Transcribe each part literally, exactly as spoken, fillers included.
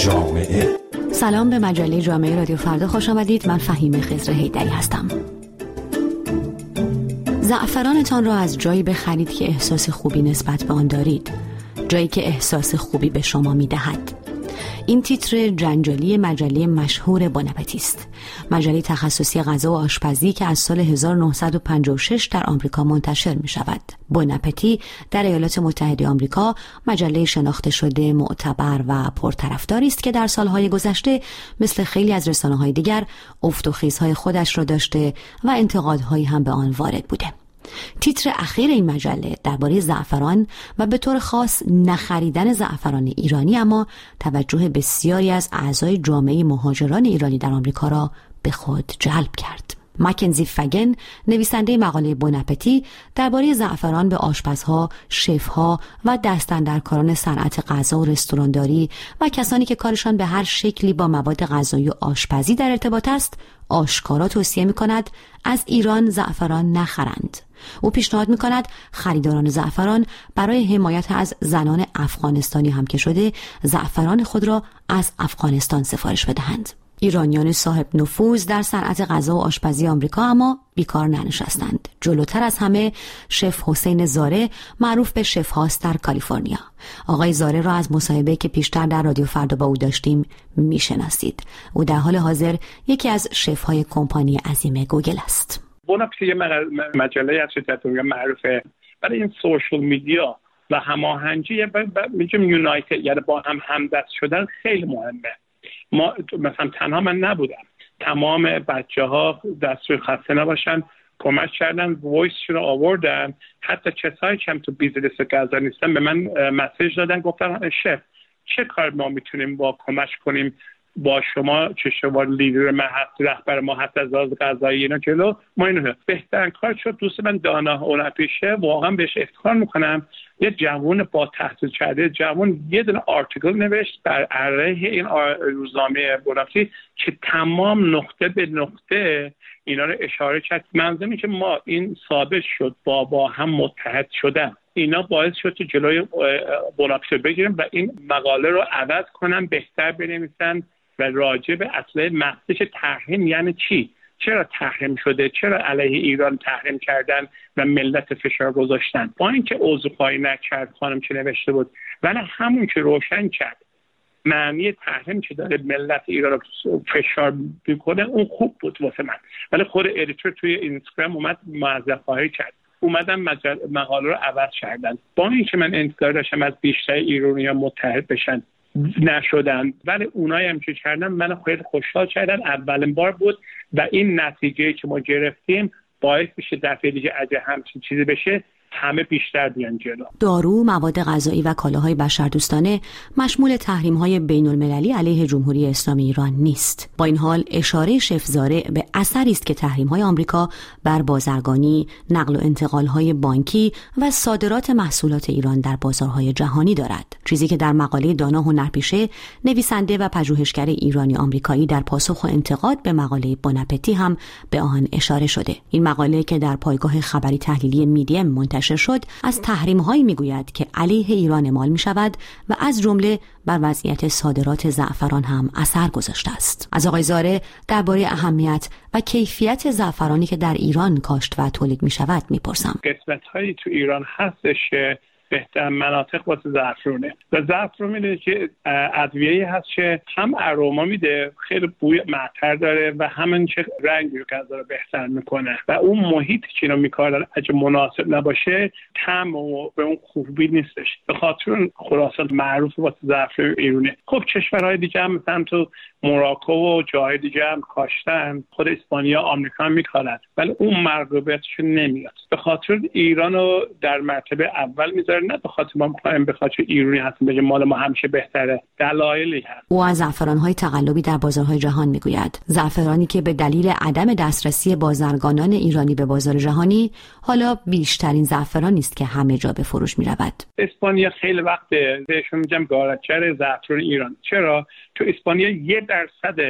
جامعه. سلام، به مجله جامعه رادیو فردا خوش آمدید. من فهیم خضر حیدری هستم. زعفرانتان را از جایی بخرید که احساس خوبی نسبت به آن دارید، جایی که احساس خوبی به شما می‌دهد. این تیتر جنجالی مجله مشهور بون اپتی است، مجله تخصصی غذا و آشپزی که از سال هزار و نهصد و پنجاه و شش در آمریکا منتشر می شود. بون اپتی در ایالات متحده آمریکا مجله شناخته شده، معتبر و پرطرفداری است که در سالهای گذشته مثل خیلی از رسانه‌های دیگر افت و خیزهای خودش را داشته و انتقادهایی هم به آن وارد بوده. تیتر اخیر این مجله درباره زعفران و به طور خاص نخریدن زعفران ایرانی اما توجه بسیاری از اعضای جامعه مهاجران ایرانی در آمریکا را به خود جلب کرد. مکنزی فگن، نویسنده مقاله بون اپتی، درباره زعفران به آشپزها، شفها و دستاندرکاران صنعت غذا و رستورانداری و کسانی که کارشان به هر شکلی با مواد غذایی و آشپزی در ارتباط است، آشکارا توصیه می‌کند از ایران زعفران نخرند. او پیشنهاد می‌کند خریداران زعفران برای حمایت از زنان افغانستانی هم که شده زعفران خود را از افغانستان سفارش بدهند. ایرانیان صاحب نفوذ در صنعت غذا و آشپزی آمریکا اما بیکار ننشستند. جلوتر از همه شف حسین زاره، معروف به شف هاست در کالیفرنیا. آقای زاره را از مصاحبه که پیشتر در رادیو فردا با او داشتیم میشناسید. او در حال حاضر یکی از شف های کمپانی عظیم گوگل است. بون اپتی مجله از شرکت معروفه برای این سوشال میدیا و هماهنگی میگم یونایتد، یعنی با هم همدست شدن خیلی مهمه. ما مثلا تنها من نبودم، تمام بچه ها دستور خسته نباشن کمک کردن، وایس رو آوردن. حتی کسایی که هم تو بیزنس غذا نیستن به من مسیج دادن، گفتن شف چه کار ما میتونیم با کمک کنیم با شما، چه شما لیدر ما هست، رهبر ما هست از لحاظ غذایی اینا جلو ما اینو بهترین کار شد. دوست من دانا اولمپیشه، واقعا بهش افتخار میکنم، یه جوان با تحصیل کرده جوان یه دونه آرتیکل نوشت در علیه این روزنامه بون اپتی که تمام نقطه به نقطه اینا رو اشاره کرد. منظورم که ما این ثابت شد با با هم متحد شدن، اینا باعث شد که جلوی بون اپتی بگیریم و این مقاله رو عوض کنن، بهتر بنویسن و راجع به اصل مقصد تحریم یعنی چی، چرا تحریم شده، چرا علیه ایران تحریم کردن و ملت فشار گذاشتن. با اینکه عذرخواهی نکرد خانم که نوشته بود، ولی همون که روشن کرد معنی تحریم که داره ملت ایران رو فشار میکنه اون خوب بود واسه من. ولی خود ادیتور توی اینستاگرام اومد معذرخواهی کرد، اومدن مقاله رو عوض کردن. با اینکه من انتظار داشتم از بیشتر ایرانی‌ها متحد بشن، نشدن، ولی اونایی هم که کردن من خیلی خوشحال کردن. اولین بار بود و این نتیجه که ما گرفتیم باعث میشه دفعه دیگه اگه همچین چیزی بشه همه بیشتر بیان جلو. دارو، مواد غذایی و کالاهای بشردوستانه مشمول تحریم‌های بین‌المللی علیه جمهوری اسلامی ایران نیست. با این حال اشاره شف زاره به اثری است که تحریم‌های آمریکا بر بازرگانی، نقل و انتقال‌های بانکی و صادرات محصولات ایران در بازارهای جهانی دارد. چیزی که در مقاله دانا هنرپیشه، نویسنده و پژوهشگر ایرانی آمریکایی در پاسخ و انتقاد به مقاله بون اپتی هم به آن اشاره شده. این مقاله که در پایگاه خبری تحلیلی میدیم منتشر شد از تحریم‌هایی میگوید که علیه ایران اعمال می‌شود و از جمله بر وضعیت صادرات زعفران هم اثر گذاشته است. از آقای زاره درباره اهمیت و کیفیت زعفرانی که در ایران کاشت و تولید می‌شود می‌پرسم. قسمت‌هایی تو ایران هستش که بهتر مناطق واسه زعفرونه و زعفرون میده که ادویه‌ای هست که هم اروما میده، خیلی بوی معطر داره و همین که رنگی رو غذا رو بهتر میکنه و اون محیطی که اینو میکارن اگه مناسب نباشه طعم و به اون خوبی نیستش. به خاطر خراسان معروف واسه زعفرون ایرانی. خب کشورهای دیگه هم مثلا تو موراکو و جای دیگه هم کاشتن، خود اسپانیا، آمریکا هم میکارن، ولی اون مرغوبیتشون نمیاد. به خاطر ایرانو در مرتبه اول میذاره، نه به خاطر ما میخوایم به خاطر ایرانی هستیم بگیم مال ما همیشه بهتره، دلایلی هست. او از زعفران‌های تقلبی در بازارهای جهان میگوید. زعفرانی که به دلیل عدم دسترسی بازرگانان ایرانی به بازار جهانی حالا بیشترین زعفرانی است که همه جا به فروش میرود. اسپانیا خیلی وقت بهشون میگم گارچر زعفران ایران. چرا؟ تو اسپانیا یک درصد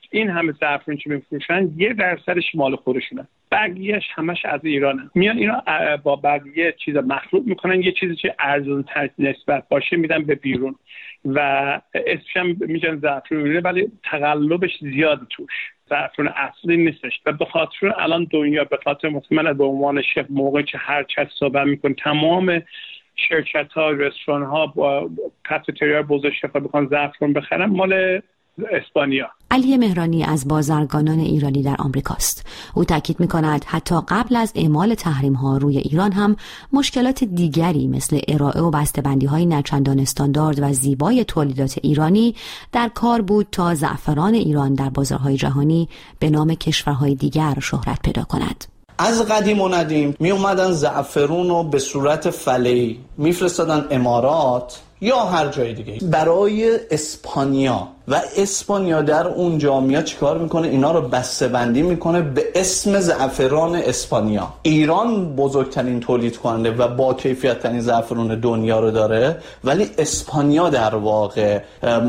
این همه زعفرون که میفروشن یه درصدش مال خودشونه، بقیه‌اش همش از ایرانه. میان اینا با بقیه چیز مخلوط میکنن، یه چیزی که ارزون تر نسبت باشه میدن به بیرون و اسمش هم میگن زعفرون، ولی تقلبش زیاد توش، زعفرون اصلی نیستش. و به خاطر الان دنیا به خاطر من به عنوان شف موقعی که هر چه صحبت میکنه تمام شرکت ها، رستوران ها، کافتریا بزرگ شفا بخوان زعفرون بخرن مال اسپانیا. علی مهرانی از بازرگانان ایرانی در آمریکاست. او تاکید می‌کند حتی قبل از اعمال تحریم‌ها روی ایران هم مشکلات دیگری مثل ارائه و بسته‌بندی‌های نچندان استاندارد و زیبای تولیدات ایرانی در کار بود تا زعفران ایران در بازارهای جهانی به نام کشورهای دیگر شهرت پیدا کند. از قدیم و ندیم می اومدن زعفرون رو به صورت فله‌ای میفرستادن امارات یا هر جای دیگه برای اسپانیا و اسپانیا در اونجا میاد چیکار میکنه؟ اینا رو بسته بندی میکنه به اسم زعفران اسپانیا. ایران بزرگترین تولید کننده و با کیفیت ترین زعفران دنیا رو داره، ولی اسپانیا در واقع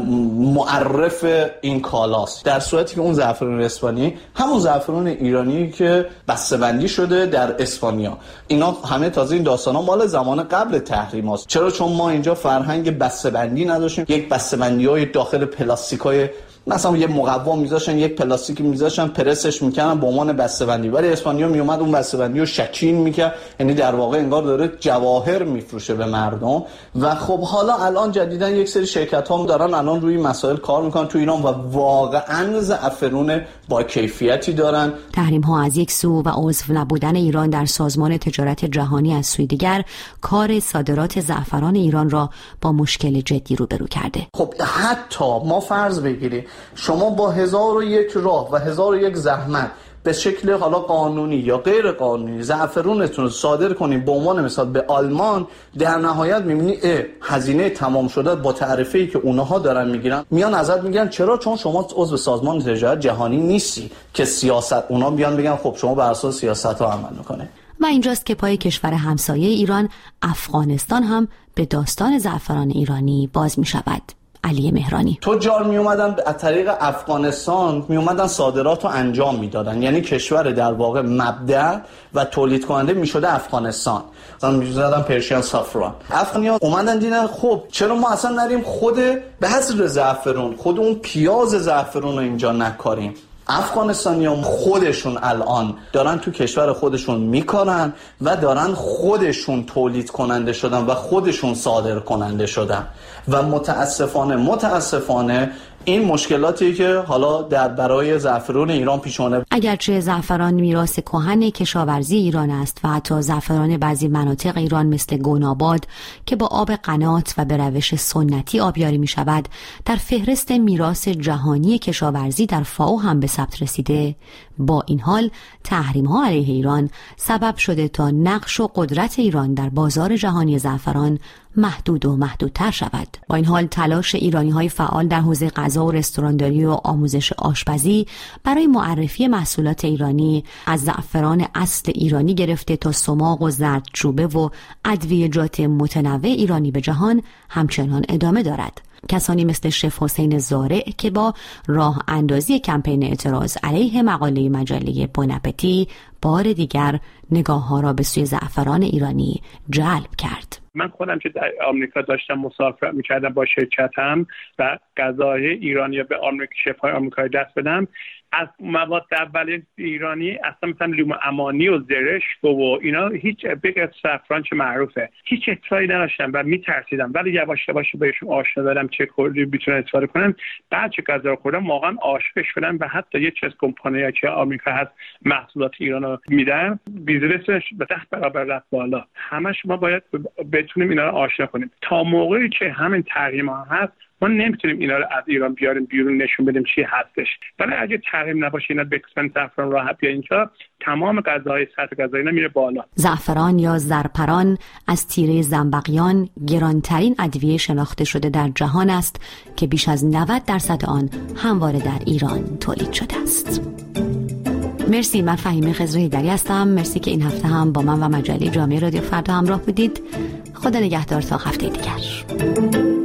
معرف این کالاست، در صورتی که اون زعفران اسپانیایی همون زعفران ایرانی که بسته بندی شده در اسپانیا. اینا همه تازه این داستانا مال زمان قبل تحریم هست. چرا؟ چون ما اینجا فرهنگ بسته بندی نداشتیم. یک بسته بندی‌های داخل پلاستیکای مثلا یه مقوا میذاشن، یک پلاستیکی میذاشن، پرسش میکنن به عنوان بسته‌بندی، ولی اسپانیا میومد اون بسته‌بندی رو شکین میکرد، یعنی در واقع انگار داره جواهر میفروشه به مردم. و خب حالا الان جدیدن یک سری شرکت ها دارن الان روی مسائل کار میکنن تو ایران و واقعا زعفرون با کیفیتی دارن. تحریم ها از یک سو و عضو نبودن ایران در سازمان تجارت جهانی از سوی دیگر کار صادرات زعفران ایران را با مشکل جدی روبرو کرده. خب حتی ما فرض بگیریم شما با هزار و یک راه و هزار و یک زحمت به شکل حالا قانونی یا غیر قانونی زعفرونتون رو صادر کنید به عنوان مثال به آلمان، در نهایت می‌بینی هزینه تمام شده با تعرفه‌ای که اونها دارن میگیرن میان ازت میگن چرا؟ چون شما عضو سازمان تجارت جهانی نیستی که سیاست اونا بیان بگن خب شما بر اساس سیاست‌ها عمل می‌کنه. و اینجاست که پای کشور همسایه ایران، افغانستان هم به داستان زعفران ایرانی باز می‌شود. علی مهرانی: تجار می اومدن از طریق افغانستان می اومدن صادرات رو انجام میدادن، یعنی کشور در واقع مبدأ و تولید کننده می شده افغانستان. مثلا می زدن پرشین سافران. افغانیا اومدن دیدن خب چرا ما اصلا نریم خود بذر زعفرون، خود اون پیاز زعفرون رو اینجا نکاریم. افغانستانیان خودشون الان دارن تو کشور خودشون میکارن و دارن خودشون تولید کننده شدن و خودشون صادر کننده شدن و متاسفانه متاسفانه این مشکلاتی که حالا در برای زعفران ایران پیش اومده. اگرچه زعفران میراث کهن کشاورزی ایران است و حتی زعفران بعضی مناطق ایران مثل گوناباد که با آب قنات و به روش سنتی آبیاری می شود در فهرست میراث جهانی کشاورزی در فائو هم به ثبت رسیده، با این حال تحریم ها علیه ایران سبب شده تا نقش و قدرت ایران در بازار جهانی زعفران محدود و محدودتر شود. با این حال تلاش ایرانی های فعال در حوزه غذا و رستورانداری و آموزش آشپزی برای معرفی محصولات ایرانی از زعفران اصل ایرانی گرفته تا سماق و زردچوبه و ادویه‌جات متنوع ایرانی به جهان همچنان ادامه دارد. کسانی مثل شف حسین زارع که با راه اندازی کمپین اعتراض علیه مقاله مجله بون اپتی بار دیگر نگاه ها را به سوی زعفران ایرانی جلب کرد. من خودم که در آمریکا داشتم مسافرت میکردم با شرکتم و غذای ایرانی به آمریکا شف‌های آمریکایی دست بدم، از مواد اولیه ایرانی اصلا مثلا لیمو امانی و زرشک و اینا هیچ بگه زعفران چه معروفه هیچ اطلاعی نداشتم و میترسیدم، ولی یواش یواش بهشون آشنا دادم چه کوری میتونن استفاده کنن. بعد چه غذا خوردم واقعا عاشق شدم و حتی یه چیز کمپانیایی که آمریکا هست محصولات ایرانو میدن بیزنسش به ده برابر رفت بالا. همه شما باید بتونیم اینا رو آشنا کنیم. تا موقعی که همین تحریم‌ها هست ما نمیتونیم اینا رو از ایران بیاریم بیرون نشون بدیم چی هستش. ولی اگه تحریم نباشه اینا به قسمت زعفران راحت بیاد اینجا، تمام غذاهای سطح غذایی میره بالا. زعفران یا زرپران از تیره زنبقیان گرانترین ادویه شناخته شده در جهان است که بیش از نود درصد آن همواره در ایران تولید شده است. مرسی. من فهیمه خضرهیدری هستم. مرسی که این هفته هم با من و مجله جامعه رادیو فردا همراه بودید. خدا نگهدار تا هفته دیگر.